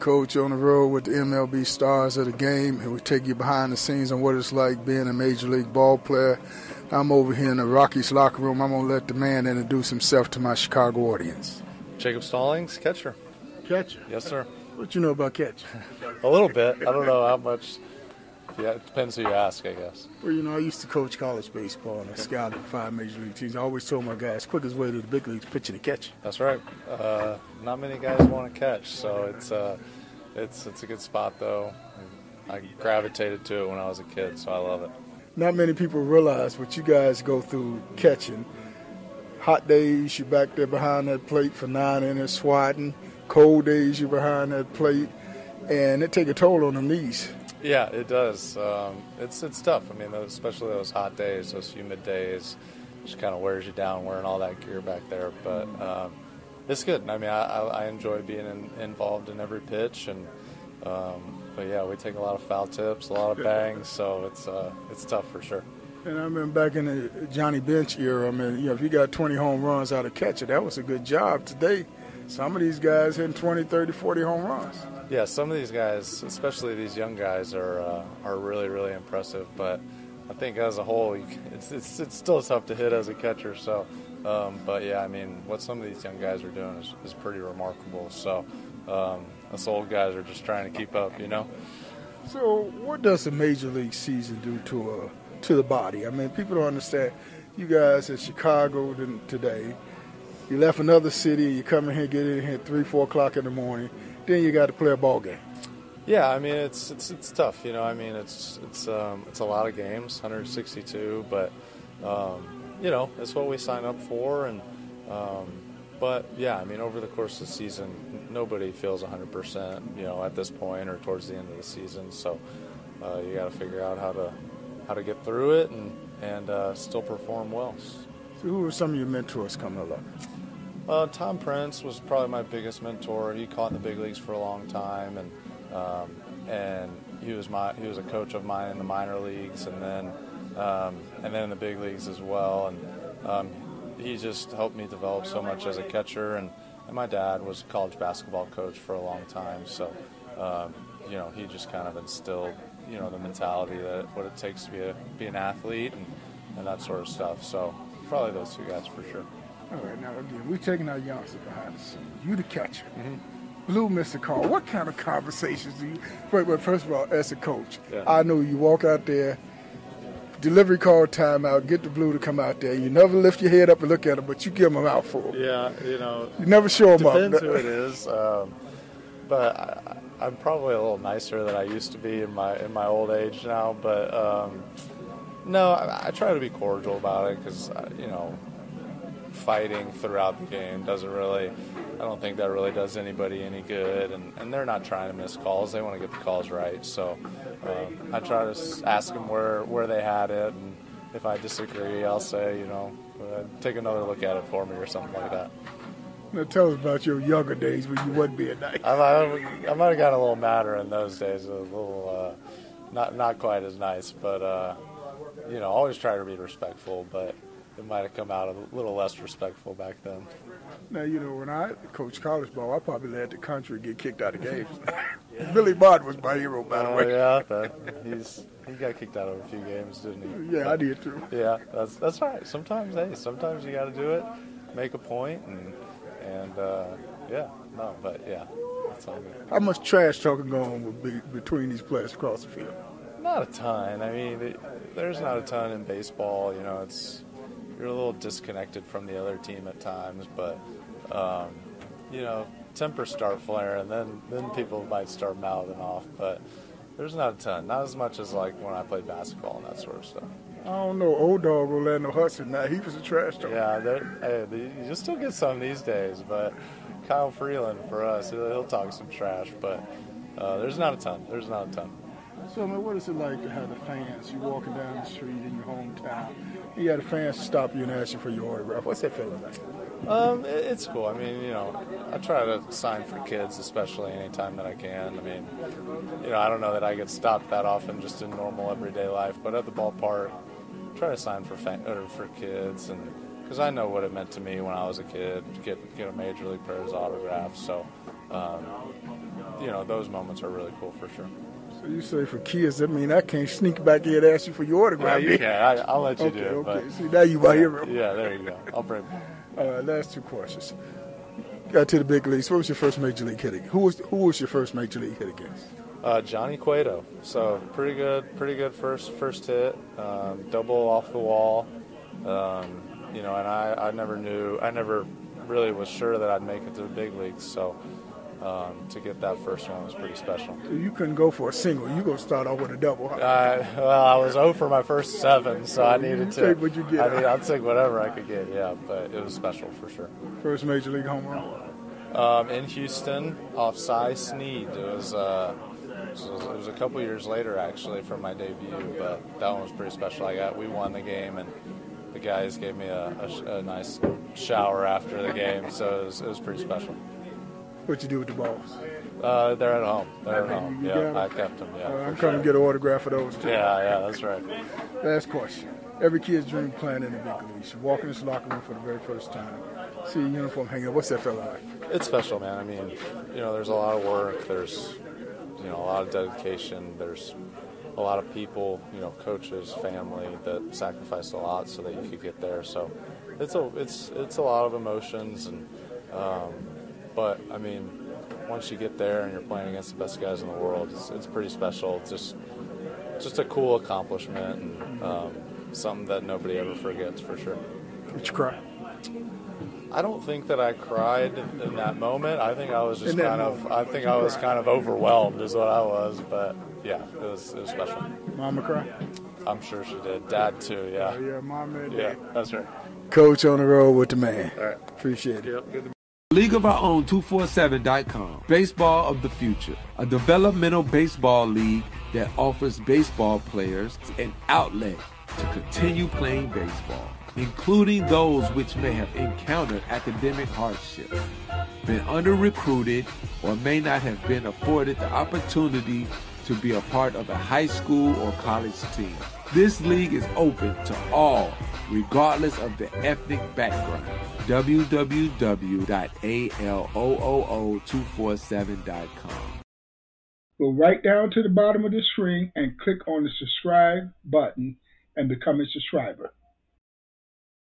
Coach, on the road with the MLB Stars of the Game, and we take you behind the scenes on what it's like being a Major League ball player. I'm over here in the Rockies locker room. I'm going to let the man introduce himself to my Chicago audience. Jacob Stallings, catcher. Catcher? Yes, sir. What you know about catcher? A little bit. I don't know how much. Yeah, it depends who you ask, I guess. Well, you know, I used to coach college baseball, and I scouted 5 Major League teams. I always told my guys, quickest way to the big leagues, pitching and catching. That's right. Not many guys want to catch, so it's a good spot, though. I gravitated to it when I was a kid, so I love it. Not many people realize what you guys go through catching. Hot days, you're back there behind that plate for 9 innings swatting. Cold days, you're behind that plate, and it take a toll on the knees. Yeah, it does. It's tough. I mean, especially those hot days, those humid days, just kind of wears you down wearing all that gear back there. But it's good. I mean, I enjoy being involved in every pitch, and but yeah, we take a lot of foul tips, a lot of bangs, so it's tough for sure. And I remember back in the Johnny Bench era, I mean, you know, if you got 20 home runs out of catcher, that was a good job. Today, some of these guys hitting 20, 30, 40 home runs. Yeah, some of these guys, especially these young guys, are really, really impressive. But I think as a whole, it's still tough to hit as a catcher. So, but yeah, I mean, what some of these young guys are doing is pretty remarkable. So, us old guys are just trying to keep up, you know. So, what does the Major League season do to the body? I mean, people don't understand. You guys in Chicago today, you left another city, you come in here, get in here at 3, 4 o'clock in the morning. Then you got to play a ball game. Yeah, I mean it's tough, you know. I mean it's a lot of games, 162, but you know it's what we sign up for, and but yeah, I mean over the course of the season, nobody feels 100%, you know, at this point or towards the end of the season. So you got to figure out how to get through it and still perform well. So who are some of your mentors coming along? Tom Prince was probably my biggest mentor. He caught in the big leagues for a long time, and he was a coach of mine in the minor leagues, and then in the big leagues as well. And he just helped me develop so much as a catcher. And my dad was a college basketball coach for a long time, so you know, he just kind of instilled, you know, the mentality that what it takes to be an athlete and that sort of stuff. So probably those 2 guys for sure. All right, now again, we're taking our youngsters behind the scenes. You the catcher. Mm-hmm. Blue Mr. Call. What kind of conversations do you... Well, first of all, as a coach, yeah. I know you walk out there, delivery call, timeout, get the Blue to come out there. You never lift your head up and look at them, but you give them out for them. Yeah, you know... You never show them up. Depends who it is. But I'm probably a little nicer than I used to be in my old age now. But, no, I try to be cordial about it because, you know... fighting throughout the game I don't think that really does anybody any good, and they're not trying to miss calls. They want to get the calls right. So I try to ask them where they had it, and if I disagree, I'll say, you know, take another look at it for me or something like that. Now tell us about your younger days when you wasn't being nice. I might have gotten a little madder in those days, a little not quite as nice, but you know, always try to be respectful, but it might have come out a little less respectful back then. Now, you know, when I coached college ball, I probably led the country get kicked out of games. Billy Martin was my hero, by the way. Yeah, he got kicked out of a few games, didn't he? Yeah, I did too. Yeah, that's all right. Sometimes you got to do it, make a point, and yeah, no, but yeah, that's all good. How much trash talking going on between these players across the field? Not a ton. I mean, there's not a ton in baseball. You know, you're a little disconnected from the other team at times, but you know, tempers start flaring, then people might start mouthing off. But there's not a ton, not as much as like when I played basketball and that sort of stuff. I don't know, old dog Orlando Hudson. Now he was a trash talker. Yeah, you still get some these days, but Kyle Freeland for us, he'll talk some trash, but there's not a ton. So, I mean, what is it like to have the fans? You walking down the street in your hometown, you got the fans stop you and ask you for your autograph. What's that feeling like? It's cool. I mean, you know, I try to sign for kids, especially anytime that I can. I mean, you know, I don't know that I get stopped that often just in normal everyday life, but at the ballpark, I try to sign for kids, and because I know what it meant to me when I was a kid to get a major league player's autograph. So, you those moments are really cool for sure. So you say for kids, I mean, I can't sneak back in and ask you for your autograph. You can. I'll let you do it. Okay. But, See, now you right here. Yeah, there you go. I'll bring. All right, last two questions. Got to the big leagues. What was your first major league hit against? Who was your first major league hit against? Johnny Cueto. So pretty good first hit. Double off the wall. And I never really was sure that I'd make it to the big leagues. So to get that first one was pretty special. So you couldn't go for a single. You gonna start off with a double. Well, I was 0 for my first 7, so I needed to. Take what you get. I'll take whatever I could get. Yeah, but it was special for sure. First major league home run. In Houston, off Cy Snead. It was a couple years later actually from my debut, but that one was pretty special. We won the game, and the guys gave me a nice shower after the game, so it was pretty special. What you do with the balls? They're at home. Yeah, I kept them. Yeah, I'm coming to get an autograph for those too. Yeah, that's right. Last question. Every kid's dream playing in the big leagues. You walk in this locker room for the very first time, see a uniform hanging up. What's that feel like? It's special, man. I mean, there's a lot of work. There's, a lot of dedication. There's a lot of people, coaches, family that sacrificed a lot so that you could get there. So it's a lot of emotions, and but I mean, once you get there and you're playing against the best guys in the world, it's pretty special. It's just a cool accomplishment, and something that nobody ever forgets for sure. Did you cry? I don't think that I cried in that moment. I think I was just kind of overwhelmed is what I was. But yeah, it was special. Mama cry? I'm sure she did. Dad too, yeah. Yeah, Mama and Dad. Yeah, that's right. Coach on the road with the man. All right. Appreciate it. Yep, good to League of Our Own 247.com. Baseball of the Future. A developmental baseball league that offers baseball players an outlet to continue playing baseball, including those which may have encountered academic hardship, been under-recruited, or may not have been afforded the opportunity to be a part of a high school or college team. This league is open to all, regardless of the ethnic background. www.aloo247.com. Go right down to the bottom of the screen and click on the subscribe button and become a subscriber.